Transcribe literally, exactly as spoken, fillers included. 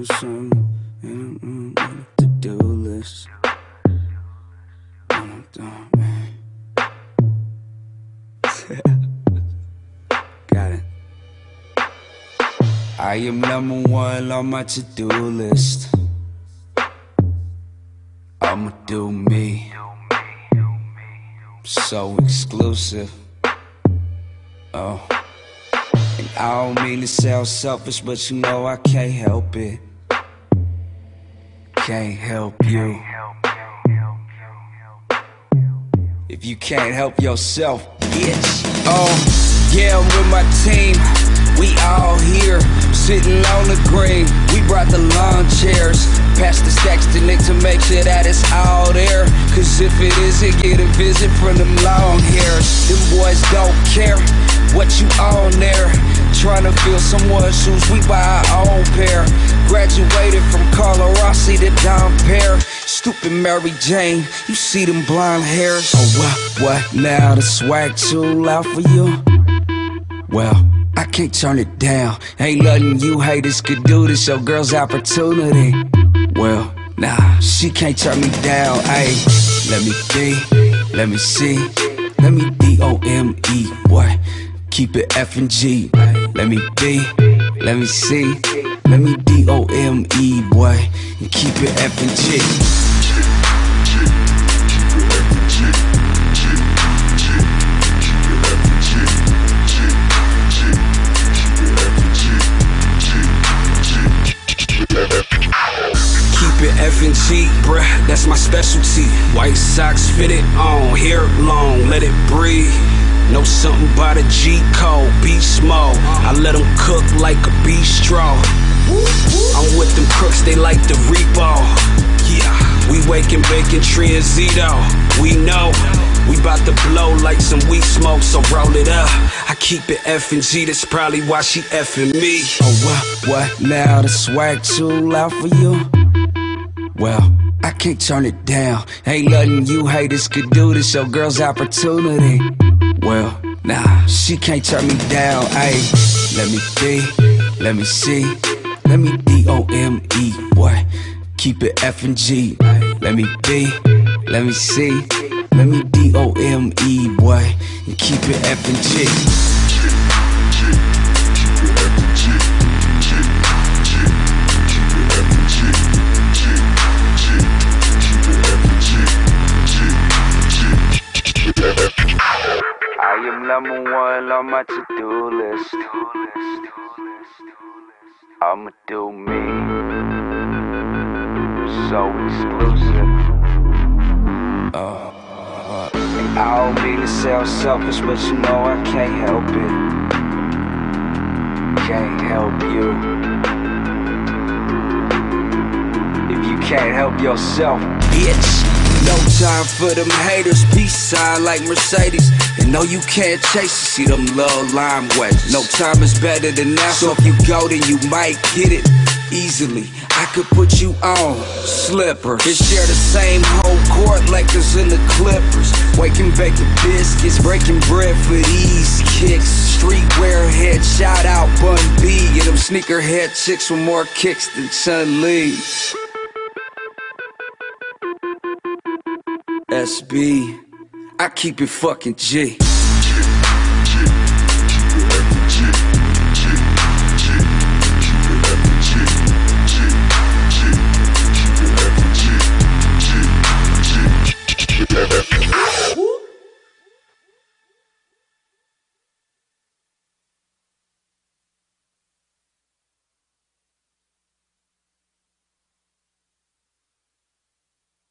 something, and I'm on the to-do list. I'm done, man. Got it. I am number one on my to-do list. I'ma do me. So exclusive. Oh. And I don't mean to sound selfish, but you know I can't help it. Can't help you. If you can't help yourself, bitch. Oh, yeah, I'm with my team. We all here, sitting on the green. We brought the lawn chairs. Pass the stacks to Nick to make sure that it's all there. Cause if it isn't, get a visit from them long hairs. Them boys don't care what you on there. Trying to fill someone's shoes, we buy our own pair. Graduated from Carlo Rossi to Dom Pear. Stupid Mary Jane, you see them blonde hairs. Oh, what, what now? The swag too loud for you? Well, I can't turn it down. Ain't nothing you haters could do. This your girl's opportunity. Well, nah, she can't turn me down. Ayy, let me be, let me see, let me D O M E, boy. Keep it F and G. Let me be, let me see, let me D O M E, boy. And keep it F and G. F and G, bruh, that's my specialty. White socks fitted on, hair long, let it breathe. Know something about a G code, beast mode. I let them cook like a bistro. I'm with them crooks, they like the repo. Yeah, we waking bacon tree and Zito. We know we bout to blow like some weed smoke, so roll it up. I keep it F and G, that's probably why she effing me. Oh, what, what now? The swag too loud for you? Well, I can't turn it down. Ain't nothing you haters could do. This your girl's opportunity. Well, nah, she can't turn me down. Ayy, let me be, let me see, let me D O M E, boy. Keep it F and G. Let me be, let me see, let me D O M E, boy. And keep it F and G. I am number one on my to-do list. I'ma do me. So exclusive. Oh, uh, and I don't mean to sound selfish, but you know I can't help it. Can't help you. If you can't help yourself, bitch. No time for them haters, peace sign like Mercedes. And no, you can't chase it, see them little lime wedges. No time is better than now, so if you go then you might get it easily. I could put you on slippers and share the same whole court, Lakers and the Clippers. Waking baking biscuits, breaking bread for these kicks. Streetwear head, shout out Bun B. And them sneaker head chicks with more kicks than Chun-Li. S B, I keep it fucking G.